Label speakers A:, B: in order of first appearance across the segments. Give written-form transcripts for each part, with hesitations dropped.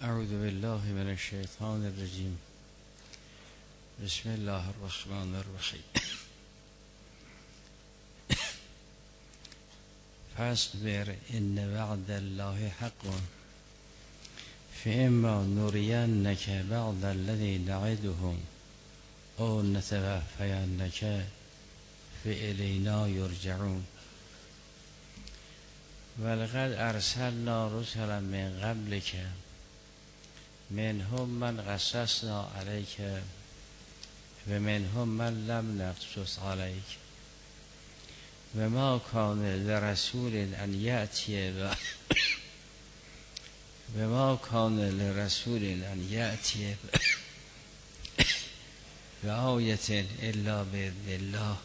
A: اعوذ بالله من الشیطان الرجیم. بسم الله الرحمن الرحیم. فاصبر ان وعد الله حق فاما نرینک بعض الذی نعدهم او نتوفینک فالینا یرجعون. ولقد ارسلنا رسلا من قبلک منهم من قصصنا علیک و منهم من لم نقصص علیک و ما کان لرسول ان یأتی بآیة الا باذن الله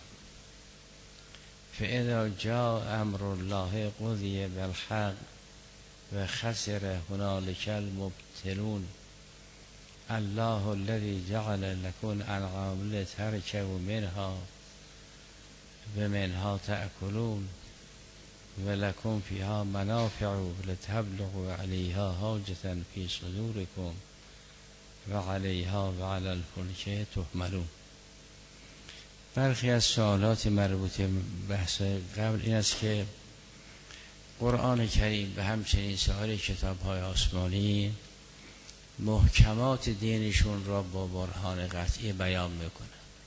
A: فاذا جاء امر الله قضی بالحق و خسر هنالک المبطلون. الله الذي جعل لكم الانعام لتركبوا منها و منها تأكلون و لكم فيها منافع لتبلغوا عليها حاجة في صدوركم و عليها و على الفلك تحملون. برخی از سوالات مربوط به بحث قبل این است که قرآن کریم و همچنین سایر کتاب‌های آسمانی محکمات دینشون را با برهان قطعی بیان میکنه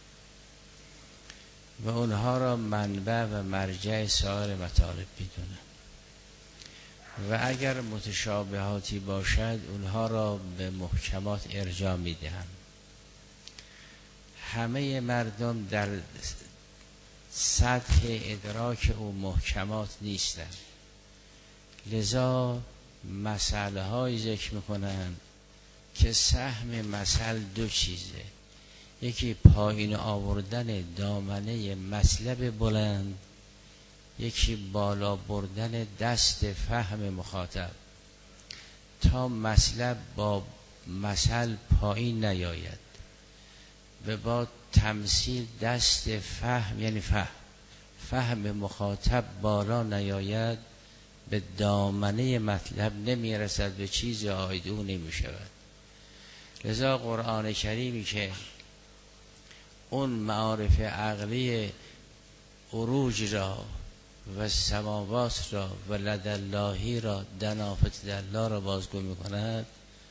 A: و اونها را منبع و مرجع سایر مطالب میدونه و اگر متشابهاتی باشد اونها را به محکمات ارجاع میدهند. همه مردم در سطح ادراک او محکمات نیستند، لذا مسئله های ذکر میکنن که سهم مثل دو چیزه: یکی پایین آوردن دامنه مطلب بلند، یکی بالا بردن دست فهم مخاطب تا مطلب با مثل پایین نیاید و با تمثیل دست فهم یعنی فهم مخاطب بالا نیاید، به دامنه مطلب نمیرسد، به چیز عاید او نمیشود. لذا قرآن کریمی که اون معارف عقلی عروج را و سماوات را و لداللهی را دنافت الله را بازگو میکند،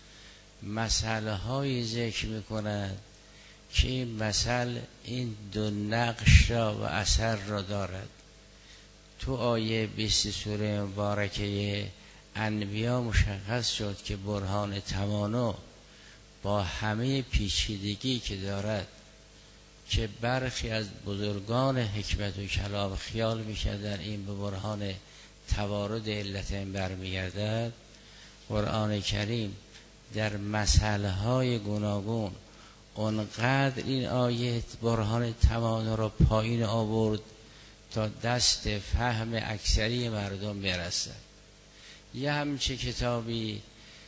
A: مسئله های ذکر میکند که این مثل این دو نقش را و اثر را دارد. تو آیه 20 سوره مبارکه انبیا مشخص شد که برهان تمانا با همه پیچیدگی که دارد که برخی از بزرگان حکمت و کلام خیال میکردن این به برهان توارد علت برمیگردد، قرآن کریم در مسئله های گوناگون اونقدر این آیه برهان تمانا را پایین آورد تا دست فهم اکثری مردم برسد. یه همچه کتابی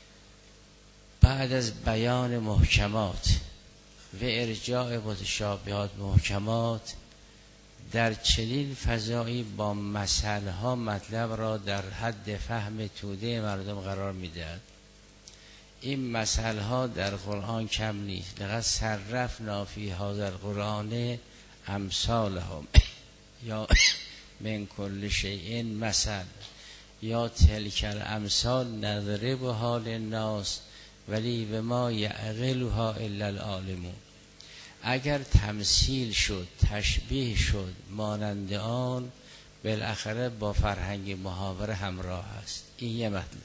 A: بعد از بیان محکمات و ارجاع متشابهات محکمات در چنین فضایی با مسئله ها مطلب را در حد فهم توده مردم قرار میدهد. این مسئله ها در قرآن کم نیست. لقد صرفنا فی هذا القرآن امثالهم یا من کل شیء مثل یا تلک الامثال نضربها للناس ولی به ما یعقلها الا العالمون. اگر تمثیل شد، تشبیه شد، مانند آن بالاخره با فرهنگ محاوره همراه است. این یه مطلب.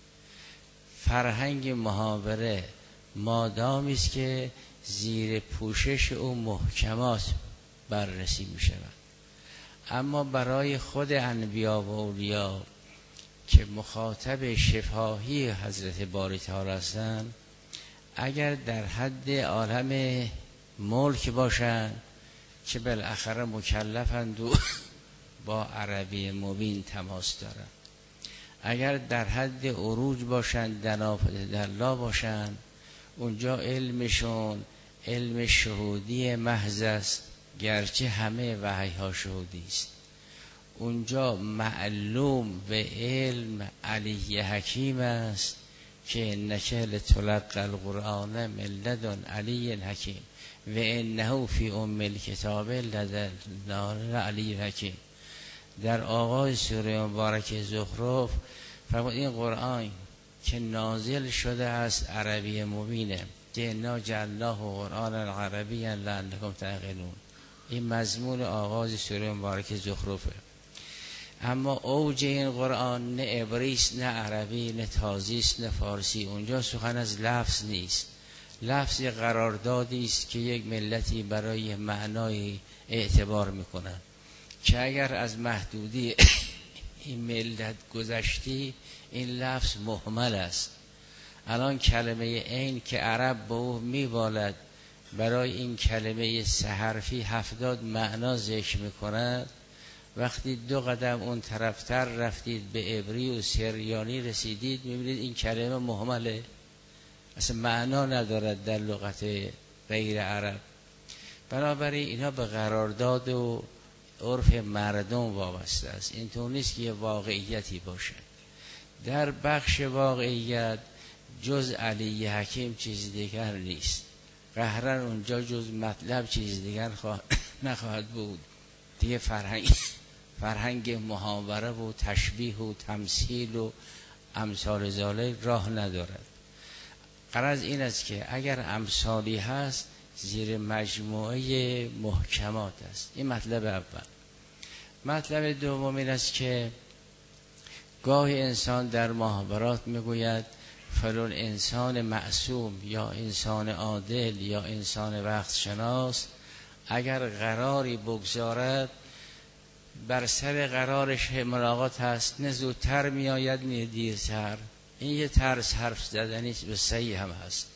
A: فرهنگ محاوره مادامی است که زیر پوشش او محکمات بررسی می شود، اما برای خود انبیا و اولیا که مخاطب شفاهی حضرت باری تعالی هستند، اگر در حد عالم ملک باشند که بالاخره مکلفند و با عربی مبین تماس دارند، اگر در حد عروج باشند، دنافت الله باشند، اونجا علمشون علم شهودی محض است، گرچه همه وحی ها شهودی است. اونجا معلوم به علم علی حکیم است که انک لتلقی القرآن من لدن علی حکیم و انه فی ام الکتاب لدن علی حکیم. در آغاز سوره مبارک زخرف فرمود این قرآن که نازل شده است عربی مبینه، که انا جعلناه قرآنا عربیا لعلکم تعقلون. این مضمون آغاز سوره مبارک زخرفه. اما اوج این قرآن نه عبریست، نه عربی، نه تازیست، نه فارسی. اونجا سخن از لفظ نیست، لفظ قراردادی است که یک ملتی برای معنای اعتبار میکنن که اگر از محدودی این ملت گذشتی این لفظ مهمل است. الان کلمه عین که عرب با او میبالد، برای این کلمه سه حرفی 70 معنا ذکر میکند. وقتی 2 قدم اون طرفتر رفتید به عبری و سریانی رسیدید میبینید این کلمه مهمله، اصلا معنا ندارد در لغت غیر عرب. بنابراین اینا به قرارداد و عرف مردم وابسته است، اینطور نیست که یه واقعیتی باشه. در بخش واقعیت جز علی حکیم چیز دیگر نیست، قهرن اونجا جز مطلب چیز دیگر نخواهد بود دیگه. فرهنگ محاوره و تشبیه و تمثیل و امثال ذالک راه ندارد. غرض این است که اگر امثالی هست زیر مجموعه محکمات است. این مطلب اول. مطلب دوم این است که گاهی انسان در محاورات میگوید فلان انسان معصوم یا انسان عادل یا انسان وقت شناس اگر قراری بگذارد بر سر قرارش ملاقات هست، نه زودتر میآید نه دیرتر. این یه طرز حرف زدنی به صحیح هم هست.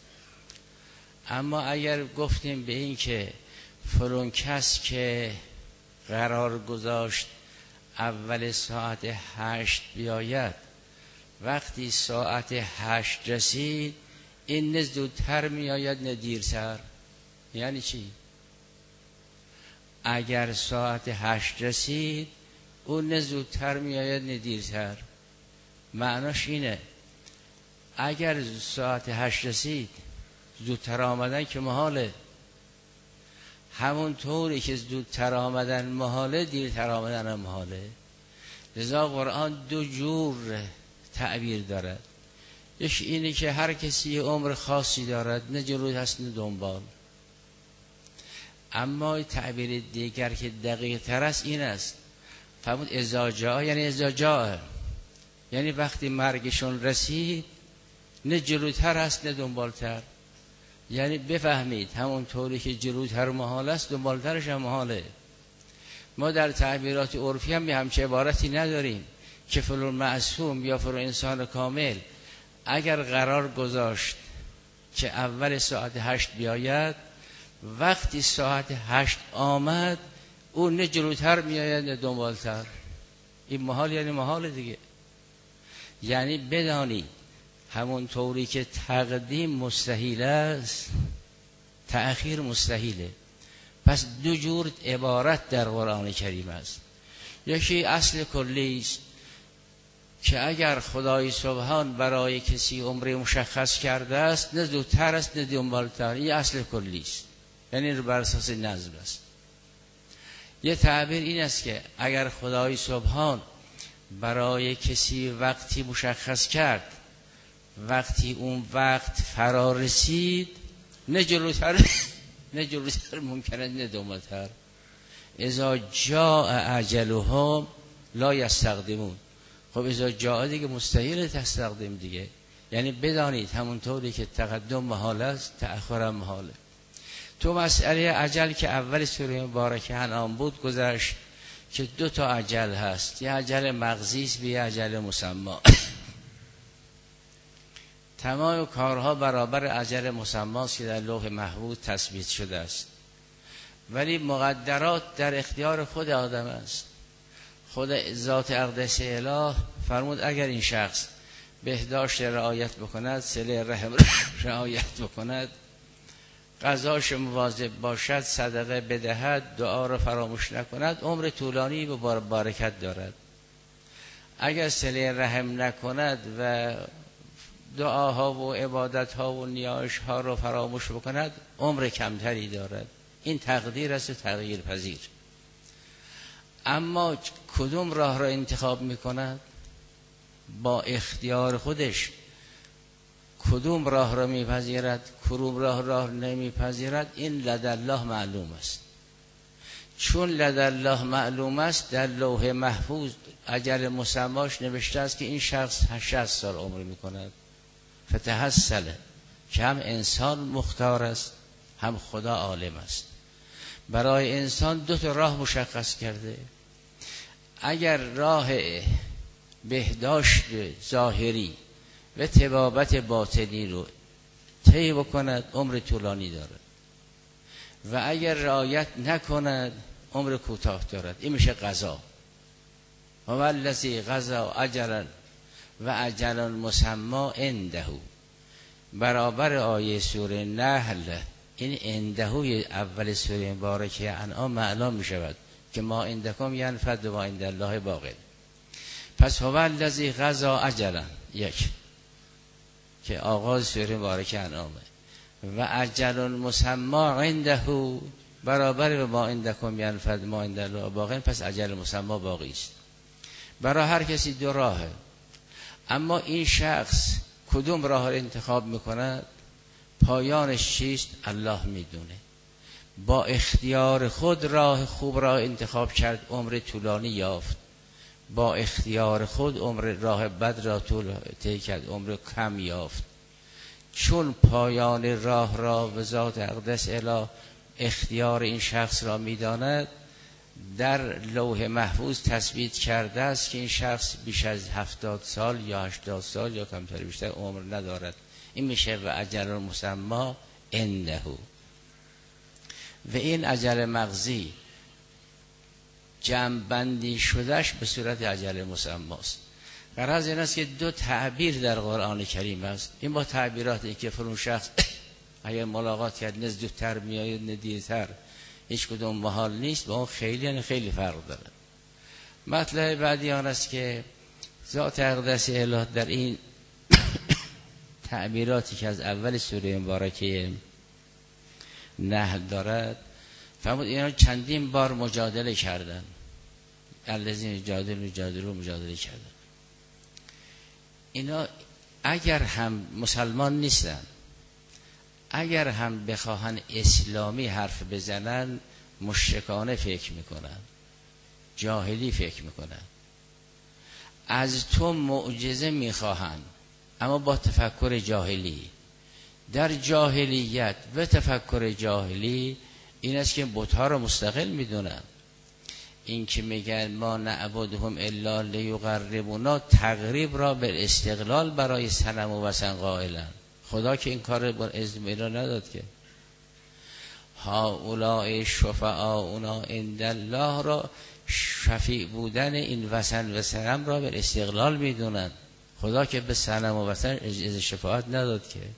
A: اما اگر گفتیم به این که فلان کس که قرار گذاشت اول ساعت 8 بیاید، وقتی ساعت 8 رسید این نه زودتر میآید نه دیرتر. یعنی چی؟ اگر ساعت 8 رسید اون نه زودتر میآید نه دیرتر. معناش اینه اگر ساعت 8 رسید زودتر آمدن که محاله، همون طوری که زودتر آمدن محاله دیرتر آمدن هم محاله. لذا قرآن 2 جور تعبیر دارد. یکی اینه که هر کسی عمر خاصی دارد، نه جلوی هست نه دنبال. اما تعبیر دیگر که دقیق تر است این است، فرمود اذا جاء، یعنی اذا جاء، یعنی وقتی مرگشون رسید نه جلوتر است نه دنبالتر. یعنی بفهمید همون طوری که جلوتر محال است دنبالترش هم محاله. ما در تعبیرات عرفی هم همچه عبارتی نداریم که فلان معصوم یا فلان انسان کامل اگر قرار گذاشت که اول ساعت 8 بیاید، وقتی ساعت 8 آمد اون نه جلوتر میآید نه دنبالتر. این محال یعنی محال دیگه. یعنی بدانید همون طوری که تقدیم مستحیل است تأخیر مستحیله. پس 2 جور عبارت در قرآن کریم است. یکی اصل کلی است که اگر خدای سبحان برای کسی عمر مشخص کرده است نه زودتر است نه دنبالتر. این اصل کلی است، یعنی بر اساس نظم است. یه تعبیر این است که اگر خدای سبحان برای کسی وقتی مشخص کرد، وقتی اون وقت فرا رسید نه جلوتر ممکنه نه دنبالتر. اذا جاء اجلهم لا یستقدمون. خب اذا جاء دیگه مستحیل تستقدم دیگه. یعنی بدانید همونطوری که تقدم محال است تأخرم محاله. تو مسئله اجل که اول سوره مبارکه انعام بود گذشت که 2 تا اجل هست، یه اجل مغزی است و یه اجل مسمی. تمام کارها برابر اجل مسمی است که در لوح محفوظ تثبیت شده است، ولی مقدرات در اختیار خود آدم است. خود ذات اقدس اله فرمود اگر این شخص بهداشت رعایت بکند، صله رحم رعایت بکند، غذاش مواظب باشد، صدقه بدهد، دعا را فراموش نکند، عمر طولانی و برکت دارد. اگر صله رحم نکند و دعاها و عبادتها و نیایشها رو فراموش بکند عمر کمتری دارد. این تقدیر است و تغییر پذیر. اما کدوم راه را انتخاب میکند؟ با اختیار خودش کدوم راه را میپذیرد، کدوم راه نمیپذیرد، این لدالله معلوم است. چون لدالله معلوم است، در لوح محفوظ اجل مسماش نوشته است که این شخص 60 سال عمر میکند. فتحصل که هم انسان مختار است هم خدا عالم است. برای انسان دو تا راه مشخص کرده. اگر راه بهداشت ظاهری و طبابت باطنی رو طی بکند عمر طولانی دارد و اگر رعایت نکند عمر کوتاه دارد. این میشه قضا. و الذی قضا اجلا و اجل مسمی عنده. برابر آیه سوره نحل این عنده اول سوره مبارکه انعام معلوم می شود که ما عندکم ینفد و ما عند الله باق. پس هو الذی قضا اجلا یک که آغاز سوره مبارکه انعامه و اجل مسمی عنده برابر به ما عندکم ینفد ما عند الله باق. پس اجل مسمی باقی است. برای هر کسی دو راهه. اما این شخص کدوم راه را انتخاب میکند؟ پایانش چیست؟ الله میدونه. با اختیار خود راه خوب را انتخاب کرد، عمر طولانی یافت. با اختیار خود راه بد را طی کرد، عمر کم یافت. چون پایان راه را به ذات اقدس اله اختیار این شخص را میداند، در لوح محفوظ تثبیت کرده است که این شخص بیش از 70 سال یا 80 سال یا کمتر بیشتر عمر ندارد. این میشه و اجل مسمی عنده. و این اجل مغزی جمع بندی شدهش به صورت اجل مسمی است. غرض این است که دو تعبیر در قرآن کریم است. این با تعبیراتی که فرون شخص اگر ملاقات کرد نه زودتر میآید نه دیرتر، هیچ کدوم محال نیست، با اون خیلی فرق داره. مطلب بعدی آن است که ذات اقدس اله در این تعبیراتی که از اول سوره مبارکه نحل دارد فرمود اینا چندین بار مجادله کردن. الذین جادلوا مجادله کردن. اینا اگر هم مسلمان نیستن، اگر هم بخواهن اسلامی حرف بزنن مشرکانه فکر میکنن، جاهلی فکر میکنن. از تو معجزه میخواهن اما با تفکر جاهلی. در جاهلیت و تفکر جاهلی این است که بت‌ها رو مستقل میدونن. این که میگن ما نعبدهم الا لیقربونا، تقریب را به استقلال برای صنم و وثن قائلن. خدا که این کار با اذن را نداد که هؤلاء شفعاؤنا عند الله را شفیع بودن این وثن و صنم را به استقلال میدونن. خدا که به صنم و وثن اجازه شفاعت نداد که.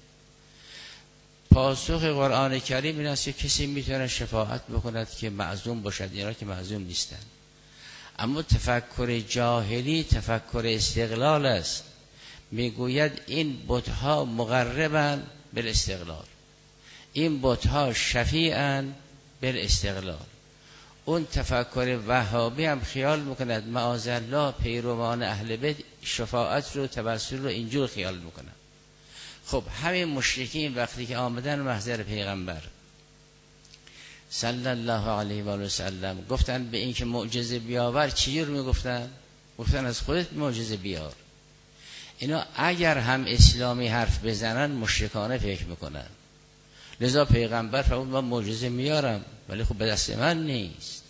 A: پاسخ قرآن کریم این است که کسی میتونه شفاعت بکند که معصوم باشد، اینا که معصوم نیستن. اما تفکر جاهلی تفکر استقلال است. میگوید این بت‌ها مقربن بالاستقلال، این بت‌ها شفیعن بالاستقلال. اون تفکر وهابی هم خیال میکند معاذالله پیروان اهل بیت شفاعت رو توسل رو اینجور خیال میکنن. خب همین مشرکین وقتی که آمدن محضر پیغمبر صلی الله علیه و آله و سلم گفتن به این که معجزه بیاور، چی رو میگفتن؟ گفتن از خودت معجزه بیار. اینا اگر هم اسلامی حرف بزنن مشرکانه فکر میکنن. لذا پیغمبر فرمود من معجزه میارم ولی خب به دست من نیست.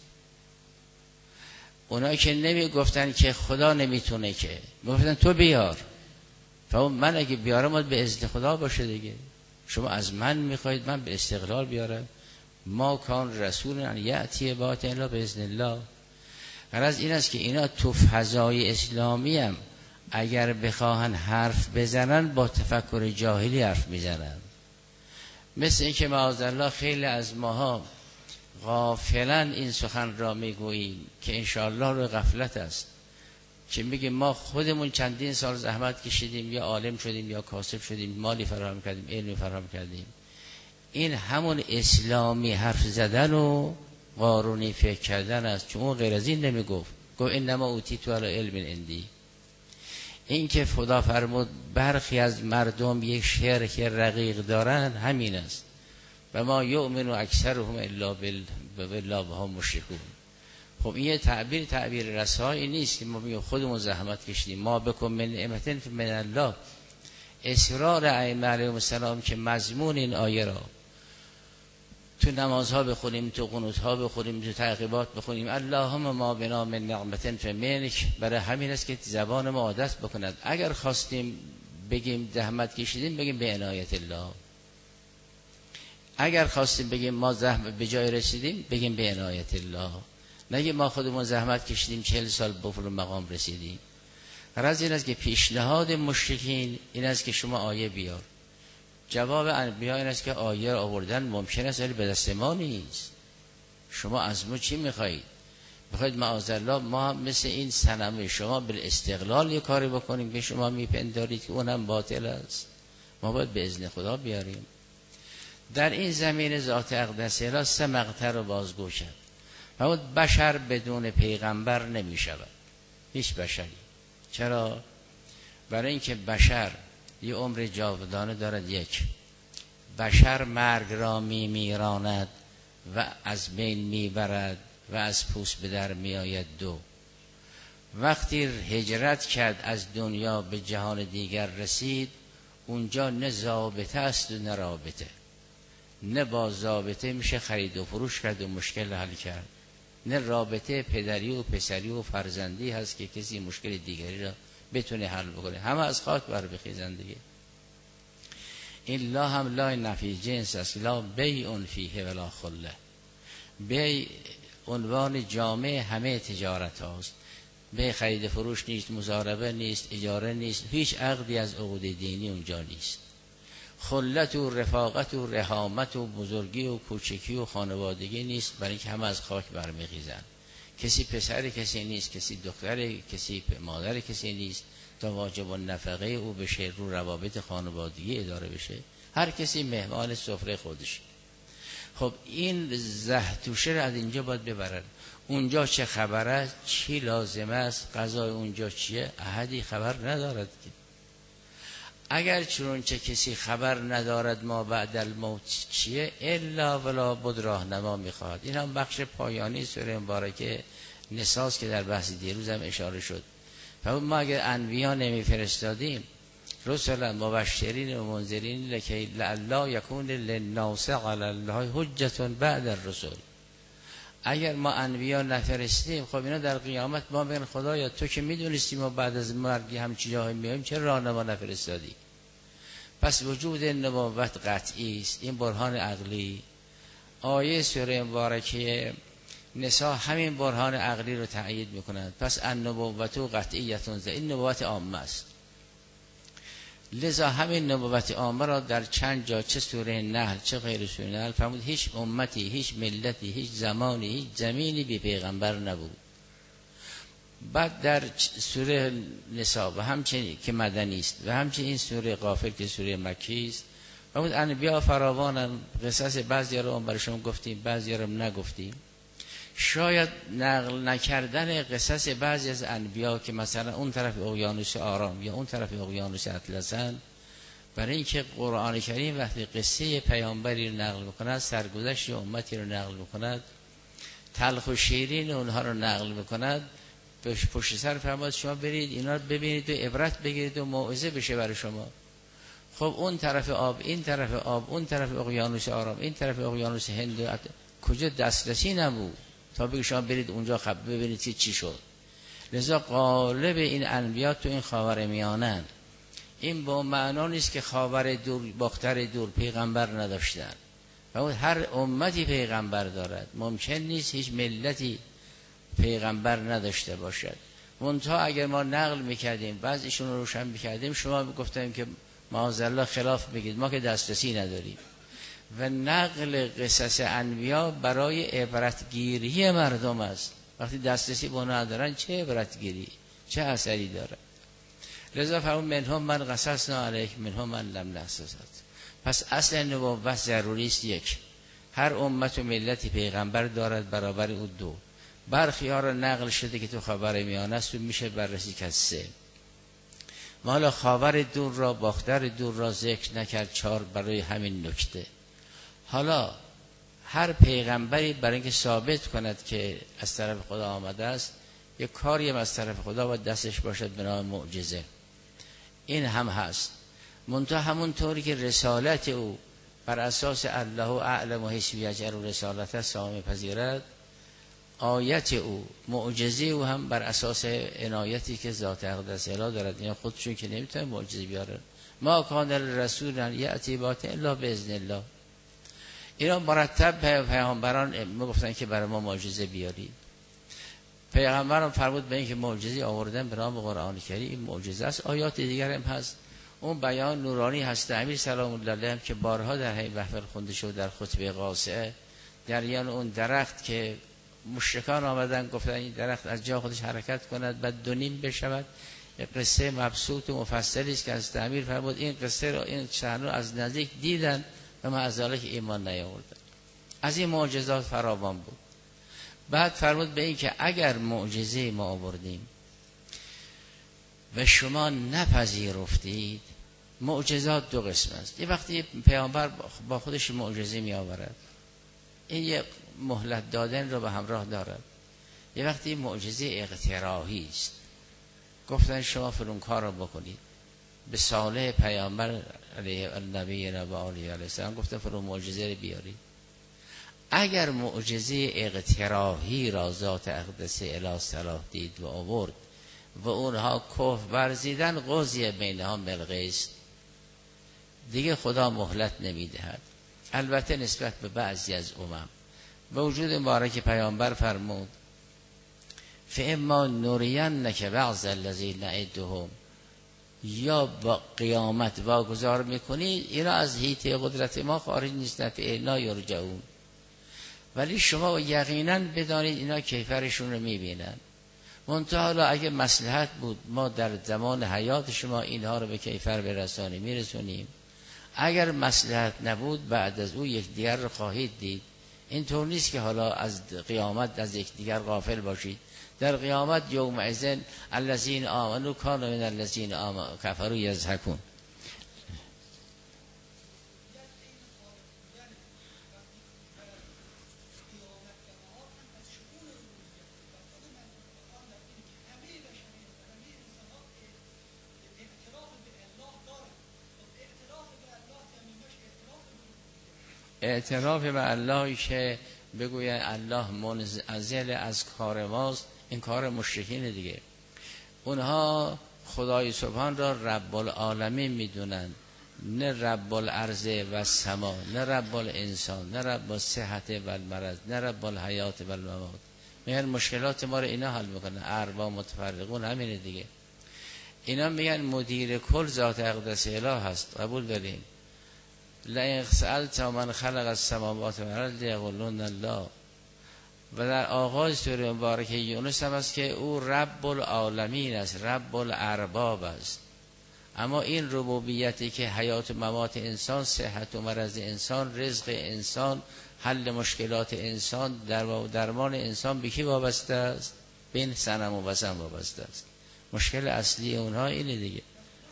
A: اونا که نمیگفتن که خدا نمیتونه، که میگفتن تو بیار. فرمود من اگه بیارم باید به اذن خدا باشه دیگه. شما از من میخواید من به استقلال بیارم؟ ما کان رسول ان یاتی بات الا باذن الله. غرض این است که اینا تو فضای اسلامی هم اگر بخواهن حرف بزنن با تفکر جاهلی حرف میزنن. مثل این که معاذالله خیلی از ماها غافلا این سخن را میگوییم که انشاءالله رو غفلت است. که میگیم ما خودمون چندین سال زحمت کشیدیم، یا عالم شدیم یا کاسب شدیم، مالی فراهم کردیم، علمی فراهم کردیم. این همون اسلامی حرف زدن و قارونی فکر کردن است، چون اون غیر از این نمیگفت. گفت انما اوتیتو علی علم عندی. این که خدا فرمود برخی از مردم یک شرک رقیق دارن، همین است. و ما یؤمن اکثرهم الا بالله و هم مشرکون. خب این یه تعبیر رسایی نیست که ما میگیم خودمون زحمت کشیدیم. ما بکن من نعمت من الله. اصرار ائمه علیهم السلام که مضمون این آیه را تو نمازها بخونیم، تو قنوتها بخونیم، تو تعقیبات بخونیم، اللهم ما بنا من نعمت فمنک، برای همین است که زبان ما عادت بکند. اگر خواستیم بگیم زحمت کشیدیم، بگیم به عنایت الله. اگر خواستیم بگیم ما زحمت به جای رسیدیم، بگیم به عنایت الله. نگیم ما خودمون زحمت کشیدیم 40 سال به فلان مقام رسیدیم. غرض این است که پیشنهاد مشرکین این است که شما آیه بیار. جواب انبیا این است که آیه آوردن ممکن است ولی به دست ما نیست. شما از ما چی میخواهید؟ میخواهید معاذالله ما مثل این صنم شما بالاستقلال یه کاری بکنیم که شما میپندارید که اونم باطل است؟ ما باید به اذن خدا بیاریم. در این زمین ذات اقدس اله 3 مقطع رو بازگو کرد. فرمود بشر بدون پیغمبر نمیشود، هیچ بشری. چرا؟ برای اینکه بشر یه عمر جاودانه دارد. 1 بشر مرگ را میراند و از بین میبرد و از پوست به در میآید. 2 وقتی هجرت کرد از دنیا به جهان دیگر رسید، اونجا نه ضابطه است و نه رابطه. نه با ضابطه میشه خرید و فروش کرد و مشکل حل کرد، نه رابطه پدری و پسری و فرزندی هست که کسی مشکل دیگری را بتونه حل بکنه. همه از خاک بر بخیزن دیگه. این لا هم لا نفی جنس است، لا بیع فیه ولا خله. بیع عنوان جامع همه تجارت هاست. بیع خرید فروش نیست، مزاربه نیست، اجاره نیست، هیچ عقدی از عقود دینی اونجا نیست. خلت و رفاقت و رحامت و بزرگی و کوچکی و خانوادگی نیست، برای اینکه همه از خاک برمیخیزن. کسی پسر کسی نیست، کسی دختر کسی مادر کسی نیست تا واجب النفقه او بشه، رو روابط خانوادگی اداره بشه. هر کسی مهمان سفره خودش. خب این زهتوشه را از اینجا باید ببرن. اونجا چه خبر است، چی لازم است، غذای اونجا چیه، احدی خبر ندارد. اگر چنانچه کسی خبر ندارد ما بعد الموت چیه، الا ولا بد راهنما میخواد. این هم بخش پایانی سوره مبارکه نساست که در بحث دیروز هم اشاره شد. ما اگر انبیا نمیفرستادیم، رسلا مبشرین و منذرین لکی لعلا یکون للناس علی الله حجة بعد الرسل. اگر ما انبیا نفرستیم، خب اینا در قیامت ما بگن خدایا تو که میدونستی ما بعد از مرگ همچین جایی میایم، چرا راهنما نفرستادی؟ پس وجود نبوت قطعی است. این برهان عقلی. آیه سوره مبارکه نساء همین برهان عقلی رو تأیید میکنند. پس النبوت قطعیتون، این نبوت عامه است. لذا همین نبوت عامه را در چند جا، چه سوره نحل چه غیر سوره نحل، فرمود هیچ امتی، هیچ ملتی، هیچ زمانی، هیچ زمینی بی پیغمبر نبود. بعد در سوره نساء و همچنین که مدنی است و همچنین این سوره غافر که سوره مکی است، فرمود انبیا فراوانن. قصص بعضیا رو برای شما گفتیم، بعضیا رو نگفتیم. شاید نقل نکردن قصص بعضی از انبیا که مثلا اون طرف اقیانوس آرام یا اون طرف اقیانوس اطلسن، برای اینکه قرآن کریم وقتی قصه پیامبری رو نقل میکند، سرگذشت امتی رو نقل میکند، تلخ و شیرین اونها رو نقل میکند، پشت سر فرمود شما برید اینا رو ببینید و عبرت بگیرید و موعظه بشه برای شما. خب اون طرف آب، این طرف آب، اون طرف اقیانوس آرام، این طرف اقیانوس هند، کجا دسترسی نبود تا بگید شما برید اونجا ببینید چی شد. لذا غالب این انبیا تو این خاور میانن. این با معنا نیست که خاور دور باختر دور پیغمبر نداشتن. و هر امتی پیغمبر دارد. ممکن نیست هیچ ملتی پیغمبر نداشته باشد. منتها اگر ما نقل میکردیم بعضیشون رو روشن میکردیم، شما میگفتیم که معاذالله خلاف بگید، ما که دسترسی نداریم. و نقل قصص انبیا برای عبرتگیری مردم است. وقتی دسترسی به ندارن چه عبرتگیری، چه اثری داره؟ لذا فرمود منهم من قصصنا علیک منهم من لم نقصص. پس اصل نبوت ضروری است یک، هر امت و ملتی پیغمبر دارد برابر او دو. برخی ها را نقل شده که تو خبر میانه است و میشه بررسی که سه. ما حالا خاور دور را باختر دور را ذکر نکرد، چهار برای همین نکته. حالا هر پیغمبری برای اینکه ثابت کند که از طرف خدا آمده است یک کاری هم از طرف خدا و دستش باشد به نام معجزه. این هم هست، منتها همون طوری که رسالت او بر اساس الله اعلم و حیث یجعل رسالته سامه پذیرد، آیت او معجزه او هم بر اساس عنایتی که ذات اقدس اله دارد. این خودشون که نمیتونه معجزه بیاره. ما کان الرسول یأتی بات الا باذن الله. اینا مرتب پیامبران میگفتن که برای ما معجزه بیارید. پیغمبران فرمود به این که معجزه آوردن به نام قرآن کریم این معجزه است. آیات دیگر هم هست. اون بیان نورانی هست امیر سلام الله علیه که بارها در حی محفل خونده شد در خطبه قاصعه، در یان اون درخت که مشرکان آمدن گفتن این درخت از جا خودش حرکت کند بعد دو نیم بشود. قصه مبسوط و مفصلی است که از امیر فرمود این قصه را این شأن از نزدیک دیدن و معذالک ایمان نیاوردن. از این معجزات فراوان بود. بعد فرمود به این که اگر معجزه ما آوردیم و شما نپذیرفتید، معجزات دو قسم است. یه وقتی پیامبر با خودش معجزه می آورد، این یه مهلت دادن رو به همراه دارد. یه وقتی معجزه اقتراحی است، گفتن شما فلان کار رو بکنید. به صالح پیامبر علیه النبی و علیه السلام گفتن فلان معجزه رو بیارید. اگر معجزه اقتراحی را ذات اقدس اله صلاح دید و آورد و اونها کفر ورزیدن، قضیه بینهم بالقسط، دیگه خدا مهلت نمیدهد. البته نسبت به بعضی از امم به وجود مبارک پیامبر فرمود فاما نرینک بعض الذی نعدهم، یا با قیامت واگذار میکنید اینا از حیطه قدرت ما خارج نیستن، فانا یرجعون، ولی شما یقینا بدانید اینا کیفرشون رو میبینن. منتها حالا اگه مصلحت بود ما در زمان حیات شما اینها رو به کیفر برسانیم میرسونیم، اگر مصلحت نبود بعد از او یکدیگر رو خواهید دید. این طور نیست که حالا از قیامت از یکدیگر غافل باشید. در قیامت یومئذ الذین آمنوا کانوا من الذین کفروا یضحکون. اعتراف به الله که بگوید الله منزل از کار ماست، این کار مشرکین دیگه. اونها خدای سبحان را رب العالمین میدونن، نه رب الارض و السما، نه رب الانسان، نه رب الصحت و المرض، نه رب الحیات و الممات. میگن مشکلات ما رو اینا حل میکنن. ارباب متفرقون همینه دیگه. اینا میگن مدیر کل ذات اقدس اله هست. قبول داریم؟ لئن سألت من خلق السماوات و الارض یقولون الله. و در آغاز سوره مبارکه یونس هم است که او رب العالمین است، رب الارباب است. اما این ربوبیتی که حیات و ممات انسان، صحت و مرض انسان، رزق انسان، حل مشکلات انسان، درمان انسان به کی وابسته است؟ به این صنم و وثن وابسته است. مشکل اصلی اونها اینه دیگه.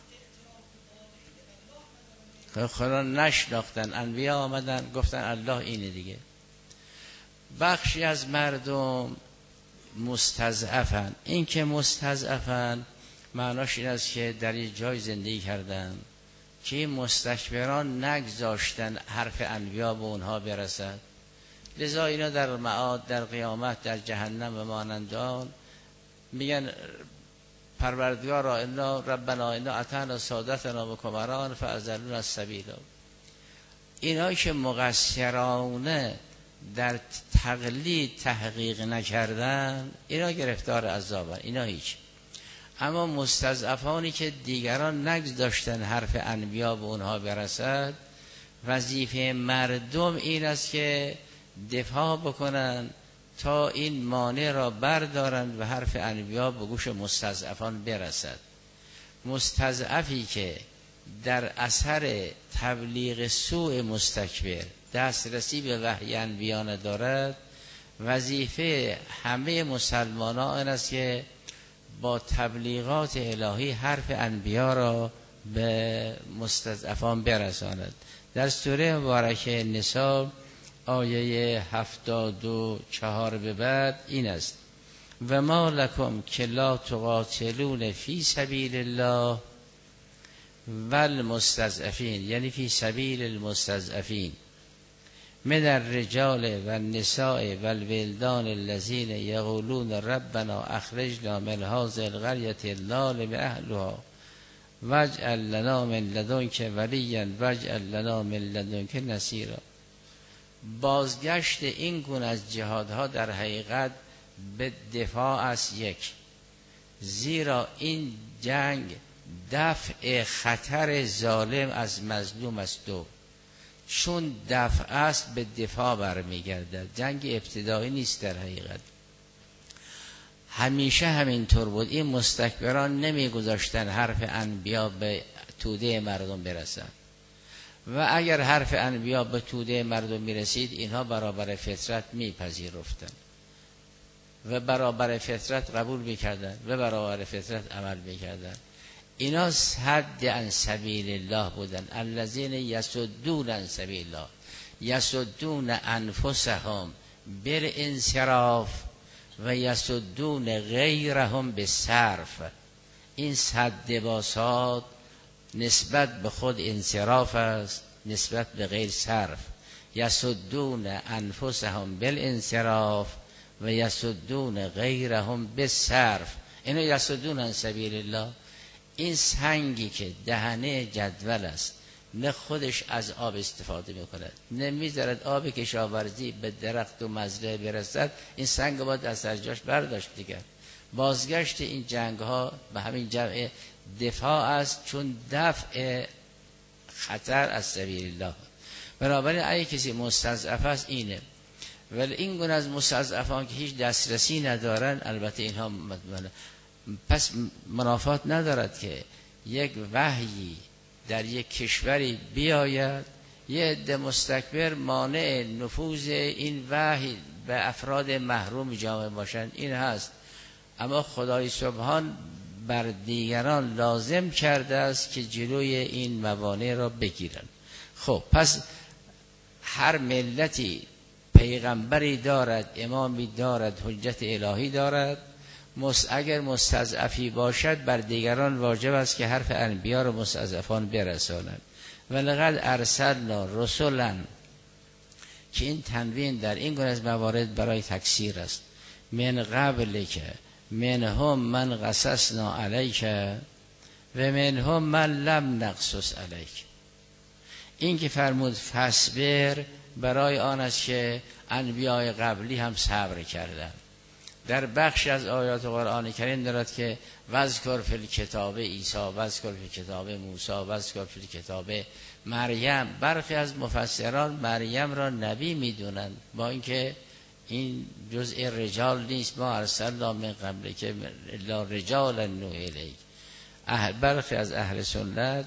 A: خدا نشناختن، انبیا آمدن گفتن الله اینه دیگه. بخشی از مردم مستضعفن. این که مستضعفن معناش این است که در یک جای زندگی کردن که این مستکبران نگذاشتن حرف انبیا به اونها برسد، لذا اینا در معاد، در قیامت، در جهنم و مانندان میگن پروردگارا انا ربنا انا اطعنا سادتنا و کبراءنا فاضلونا السبیل. اینا که مقصرانه در تقلید تحقیق نکردن اینا گرفتار عذابن، اینا هیچ. اما مستضعفانی که دیگران نگذاشتن حرف انبیا به اونها برسد، وظیفه مردم این است که دفاع بکنن تا این مانع را بردارند و حرف انبیا به گوش مستضعفان برسد. مستضعفی که در اثر تبلیغ سوء مستکبر دسترسی به وحی انبیا ندارد، وظیفه همه مسلمانان این است که با تبلیغات الهی حرف انبیا را به مستضعفان برساند. در سوره مبارکه نساء آیه 74 به بعد این است: و ما لکم که لا تقاتلون فی سبیل الله و المستضعفین، یعنی فی سبیل المستضعفین من الرجال و النساء و الولدان الذین یقولون ربنا اخرجنا من هذه القرية الظالم اهلها واجعل لنا من لدنک ولیا واجعل لنا من لدنک نصیرا. بازگشت این گونه از جهادها در حقیقت به دفاع است. یک، زیرا این جنگ دفع خطر ظالم از مظلوم است. دو، چون دفع است به دفاع برمیگردد، جنگ ابتدایی نیست. در حقیقت همیشه همینطور بود. این مستکبران نمیگذاشتن حرف انبیا به توده مردم برسن و اگر حرف انبیا به توده مردم میرسید اینها برابر فطرت میپذیرفتن و برابر فطرت قبول میکردن و برابر فطرت عمل میکردن. اینا صد عن سبیل الله بودن. الذین یصدون عن سبیل الله یصدون انفسهم بالانصراف و یصدون غیرهم بالصرف. این صد باسات نسبت به خود انصراف است، نسبت به غیر صرف. یصدون انفسهم بالانصراف و یصدون غیرهم بالصرف. اینو یصدون عن سبیل الله. این سنگی که دهنه جدول است، نه خودش از آب استفاده میکند نه میذارد آب کشاورزی به درخت و مزرعه برسد، این سنگ باید از سر جاش برداشت دیگر. بازگشت این جنگ ها به همین جمع دفاع است، چون دفع خطر از سبیل الله. بنابراین اگه کسی مستضعف است اینه. ولی این گونه از مستضعفان که هیچ دسترسی ندارن، البته اینها پس منافات ندارد که یک وحی در یک کشوری بیاید، یه عده مستکبر مانع نفوذ این وحی به افراد محروم جامعه باشند. این هست. اما خدای سبحان بر دیگران لازم کرده است که جلوی این موانع را بگیرن. خب پس هر ملتی پیغمبری دارد، امامی دارد، حجت الهی دارد. اگر مستضعفی باشد بر دیگران واجب است که حرف انبیا را مستضعفان برسانند. ولقد ارسلنا رسلا، که این تنوین در این گونه از موارد برای تکثیر است. من قبل که منهم من قصصنا علیک و منهم من لم نقصص علیک. این که فرمود فصبر برای آن است که انبیای قبلی هم صبر کردند. در بخش از آیات قرآن کریم دارد که وذکر فی الکتاب عیسی، وذکر فی الکتاب موسی، وذکر فی الکتاب مریم. برخی از مفسران مریم را نبی میدونند، با اینکه این جزء رجال نیست. ما ارسلنا من قبل که الا رجالا نوحی الیک. برخی از اهل سنت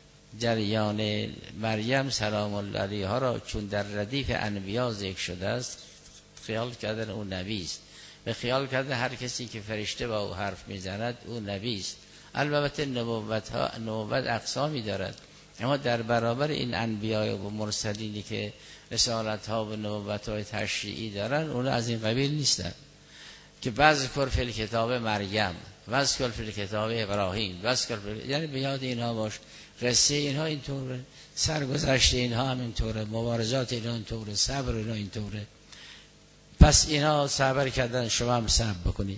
A: جریان مریم سلام الله علیها را چون در ردیف انبیا ذکر شده است خیال کردن او نبی است و خیال کرده هر کسی که فرشته با او حرف میزند او نبی است. البته نبوت اقسامی دارد، اما در برابر این انبیا و مرسلینی که رسالت ها و نبوت های تشریعی دارن، اون از این قبیل نیستن که وذکر فی الکتاب مریم، وذکر فی الکتاب ابراهیم، وذکر یعنی به یاد اینها باش. قصه اینها اینطوره، سرگذشت اینها هم اینطوره، مبارزات اینها اینطوره، صبر اینها اینطوره. پس اینها صبر کردن، شما هم صبر بکنید.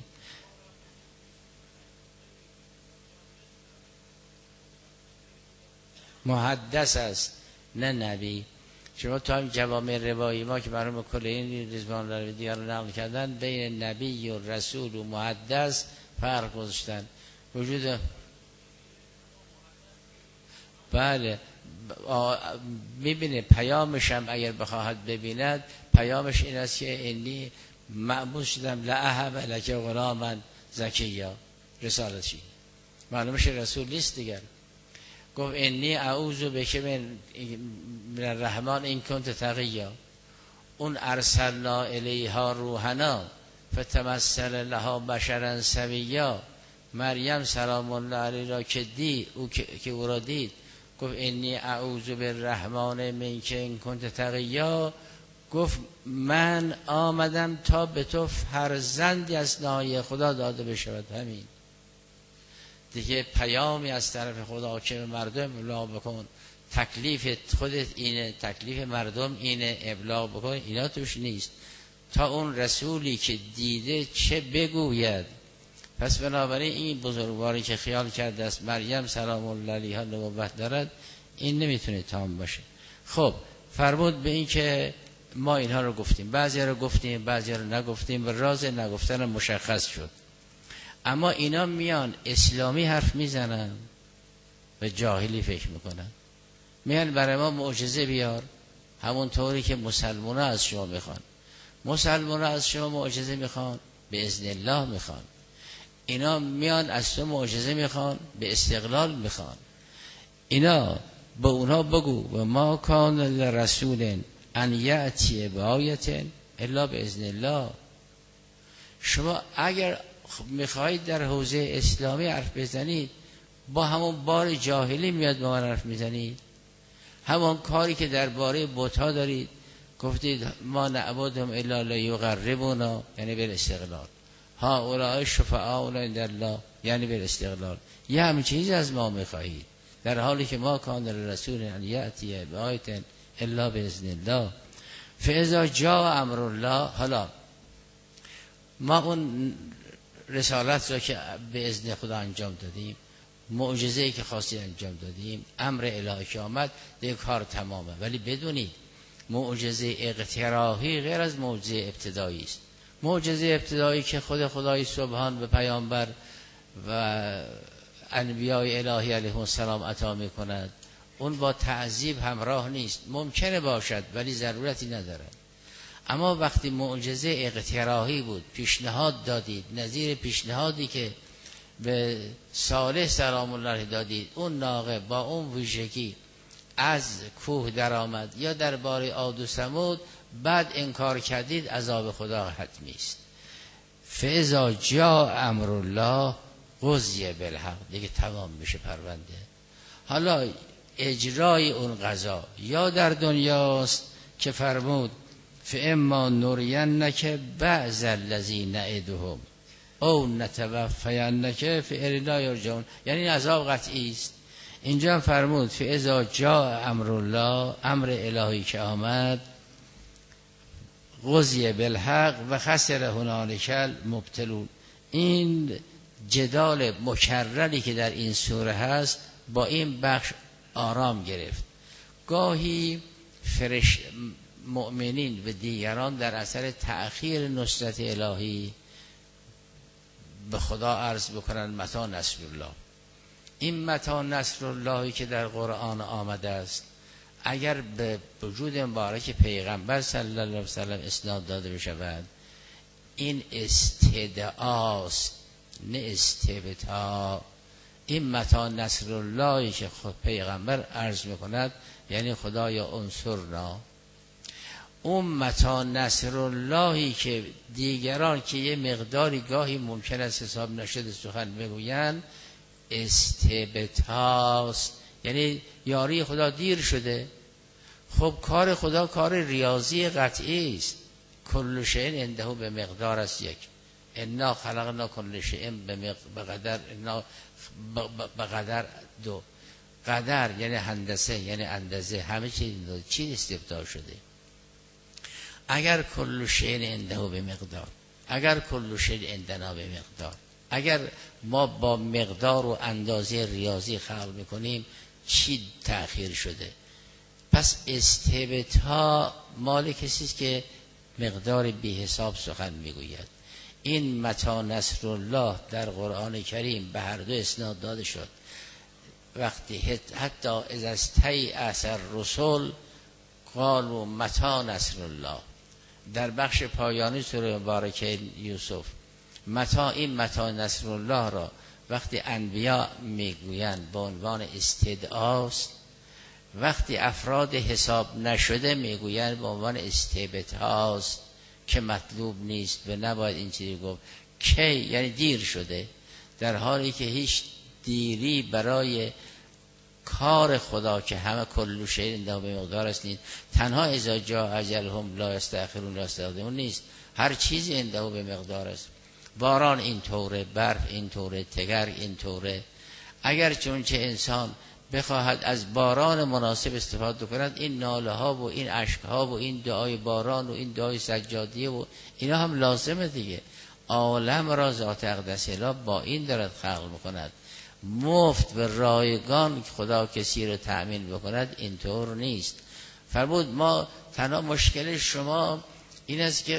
A: محدث است نه نبی. شما تا هم جوامع روایی ما که مرحوم کلینی رضوان الله دیگر نقل کردن، بین نبی و رسول و محدث فرق گذاشتن. وجود بله میبینه پیامش هم اگر بخواهد ببیند، پیامش این است که انی معبود شدم لأهب لک غلاما زکیا. رسالتی معلومه شه رسول نیست دیگر. گفت انی اعوذ بک من الرحمن این کنت تقیا. اون ارسلنا الیها روحنا فتمثل لها بشرا سویا. مریم سلام الله علیها که او را دید گفت انی اعوذ بالرحمن منک ان کنت تقیا. گفت من آمدم تا به تو فرزندی از ناحیه خدا داده بشود. همین دیگه پیامی از طرف خدا که به مردم ابلاغ بکن، تکلیف خودت اینه، تکلیف مردم اینه، ابلاغ بکن، اینا توش نیست. تا اون رسولی که دیده چه بگوید. پس بنابراین این بزرگواری که خیال کرده است مریم سلام الله علیها نبوت دارد، این نمیتونه تام باشه. خب فرمود به این که ما اینها رو گفتیم، بعضی رو گفتیم بعضی رو نگفتیم و راز نگفتن مشخص شد. اما اینا میان اسلامی حرف میزنن و جاهلی فکر میکنن، میان برای ما معجزه بیار، همون طوری که مسلمان از شما میخوان. مسلمان از شما معجزه میخوان، به اذن الله میخوان. اینا میان از تو معجزه میخوان، به استقلال میخوان. اینا به اونا بگو و ما کان لرسول ان یأتی بآیة الا باذن الله. شما اگر میخواهید در حوزه اسلامی حرف بزنید، با همون بار جاهلی میاد با من حرف میزنید. همون کاری که درباره بت‌ها دارید، گفتید ما نعبدهم الا لیقربونا، یعنی بالاستقلال. ها اولئک شفعاؤنا عند الله، یعنی بالاستقلال. یه همین چیز از ما میخواهید، در حالی که ما کان لرسول ان یأتی بآیة الا باذن الله. فاذا جاء امر الله، حالا ما اون رسالت را که به اذن خدا انجام دادیم، معجزه‌ای که خواستی انجام دادیم، امر الهی که آمد، دیگه کار تمامه. ولی بدونید معجزه اقتراحی غیر از معجزه ابتدایی است. معجزه ابتدایی که خود خدای سبحان به پیامبر و انبیای الهی علیهم السلام عطا می‌کند، اون با تعذیب همراه نیست. ممکنه باشد ولی ضرورتی نداره. اما وقتی معجزه اقتراحی بود، پیشنهاد دادید، نظیر پیشنهادی که به صالح سلام الله دادید، اون ناقه با اون ویژگی از کوه در آمد، یا درباره عاد و ثمود بعد انکار کردید، عذاب خدا حتمی است. فاذا جاء امر الله قضی بالحق، دیگه تمام میشه پرونده. حالا اجرای اون قضا یا در دنیاست که فرمود فاما نرینک بعض الذی نعدهم او نتوفینک فالینا یرجعون، یعنی عذاب قطعی است. اینجا فرمود فاذا جاء امر الله، امر الهی که آمد، قضی بالحق و خسر هنالک المبطلون. این جدال مکرری که در این سوره هست با این بخش آرام گرفت. گاهی مؤمنین و دیگران در اثر تأخیر نصرت الهی به خدا عرض بکنن متی نصر الله. این متی نصر اللهی که در قرآن آمده است، اگر به وجود مبارک پیغمبر صلی الله علیه و سلم اسناد داده بشود، این استدعاست نه استبطاء. این متی نصر اللهی که خود پیغمبر عرض میکند یعنی خدایا انصرنا. اون متی نصر اللهی که دیگران که یه مقداری گاهی ممکن است حساب نشده سخن بگویند، استبطاست، یعنی یاری خدا دیر شده. خب کار خدا کار ریاضی قطعی است. کل شیء عنده به مقدار است. یک انا خلقنا کل شیء بقدر، انا بقدر. دو قدر یعنی هندسه، یعنی اندازه، همه چیز استبطاء شده. اگر کل شیء عنده به مقدار، اگر کل شیء عندنا به مقدار، اگر ما با مقدار و اندازه ریاضی خلق میکنیم، چی تأخیر شده؟ پس استبطاء مال کسی است که مقدار بی حساب سخن میگوید. این متی نصر الله در قرآن کریم به هر دو اسناد داده شد. وقتی حتی اذا استیأس الرسل قالوا متی نصر الله، در بخش پایانی سوره مبارکه یوسف متاع نصر الله را وقتی انبیا میگویند به عنوان استدعاست، وقتی افراد حساب نشده میگویند به عنوان استبطاست که مطلوب نیست و نباید این چیزی گفت. کی یعنی دیر شده، در حالی که هیچ دیری برای کار خدا که همه کل شیء عنده بمقدار است نیست. تنها اذا جاء اجلهم لا یستأخرون لا یستقدمون نیست، هر چیزی عنده بمقدار است. باران این طوره، برف این طوره، تگرگ این طوره. اگر چونچه انسان بخواهد از باران مناسب استفاده کند، این ناله ها و این اشک ها و این دعای باران و این دعای سجادیه و اینا هم لازمه دیگه. عالم را ذات اقدس اله با این دارد خلق میکند. مفت و رایگان خدا کسی رو تأمین بکند اینطور نیست. فرمود ما تنها مشکل شما این است که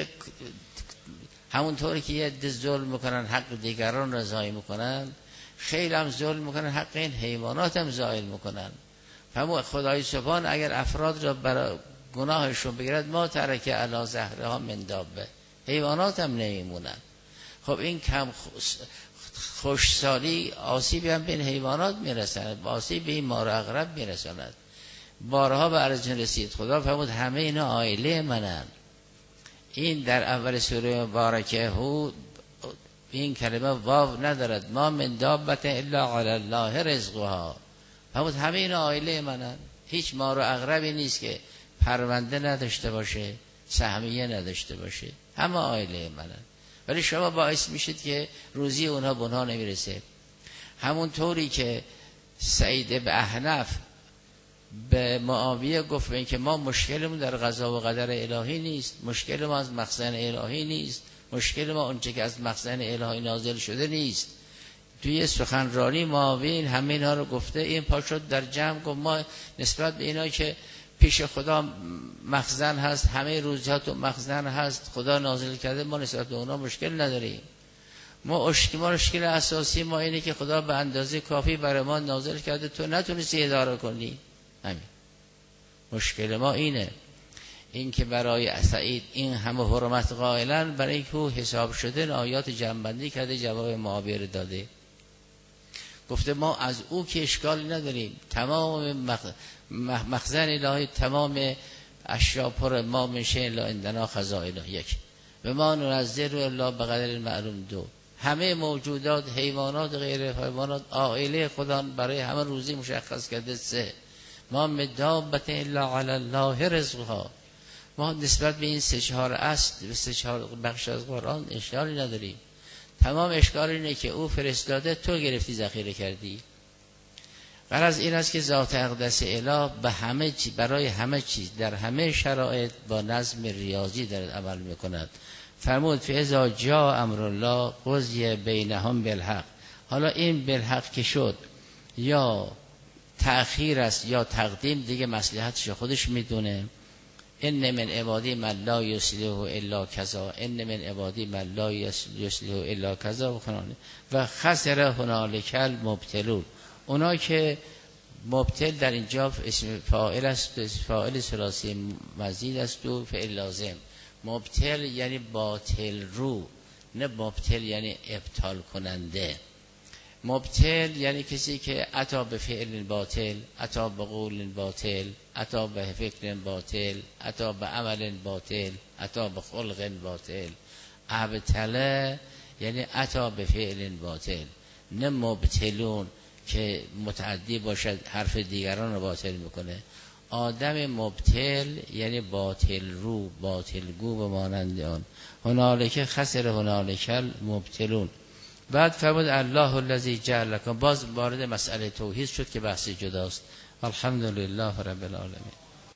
A: همونطوری که یه عده ظلم میکنن حق دیگران را ضایع میکنن، خیلی هم ظلم میکنن حق این حیوانات هم ضایع میکنن. فرمود خدای سبحان اگر افراد را برای گناهشون بگیرد ما ترک علی ظهرها من دابه، حیوانات هم نمیمونن. خب این کم خوشسالی آسیبی هم به این حیوانات میرسند، آسیب به این مار عقرب میرسند. بارها به عرضون رسید خدا فرمود همه اینا عائله منن. این در اول سوره مبارکه هود این کلمه واو ندارد، ما من دابت الا علی الله رزقها. فرمود همه اینا عائله منن، هیچ مار و عقربی نیست که پرونده نداشته باشه، سهمیه نداشته باشه، همه عائله منن. ولی شما باعث میشید که روزی اونها به اونها نمیرسه. همون طوری که سعید به احنف به معاویه گفت این که ما مشکلمون در قضا و قدر الهی نیست، مشکل ما از مخزن الهی نیست، مشکل ما اونچه که از مخزن الهی نازل شده نیست. توی سخنرانی معاویه این همه اینا رو گفته. این پا شد در جمع گفت ما نسبت به اینا که پیش خدا مخزن هست، همه روزها مخزن هست، خدا نازل کرده، ما نسبت به اونا مشکل نداریم. ما مشکل اساسی ما اینه که خدا به اندازه کافی برای ما نازل کرده، تو نتونستی اداره کنی. همین مشکل ما اینه. این که برای سعید این همه حرمت قائلن، برای اینکه حساب شده آیات جنبندی کرده، جواب معاویه داده. گفته ما از او که اشکالی نداریم، تمام مخزن الهی، تمام اشیا پر، ما میشه الا عندنا خزائنه یک و ما ننزل الا بقدر معلوم دو. همه موجودات، حیوانات غیر حیوانات، عائله خدا برای همه روزی مشخص کرده. سه ما مدابت الا علی الله رزقها. ما نسبت به این سه چهار اصل و سه چهار بخش از قرآن اشکالی نداریم. تمام اشکال اینه که او فرستاده، تو گرفتی ذخیره کردی. غرض این است که ذات اقدس اله به همه چیز، برای همه چیز در همه شرایط با نظم ریاضی دارد عمل میکند. فرمود فاذا جاء امر الله قضی بینهم بالحق. حالا این بالحق که شد، یا تأخیر است یا تقدیم، دیگه مصلحتش خودش میدونه. ان من عبادی من لا یصلح الا کذا، ان من عبادی من لا یصلح الا کذا و خسر هنالک المبتلون. اونا که مبتل در اینجا اسم فاعل است، فاعل ثلاثی مزید است و فعل لازم. مبتل یعنی باطل رو، نه مبتل یعنی ابطال کننده. مبتل یعنی کسی که عطا به فعل باطل، عطا به قول باطل، عطا به فکر باطل، عطا به عمل باطل، عطا به خلق باطل. ابتله یعنی عطا به فعل باطل، نه مبتلون که متعدی باشد حرف دیگران رو باطل میکنه. آدم مبتل یعنی باطل رو، باطل گو به مانند آن. هنالک خسر هنالک المبتلون. بعد فرمود الله الذی جعل لكم، باز وارد مسئله توحید شد که بحث جداست. الحمدلله رب العالمین.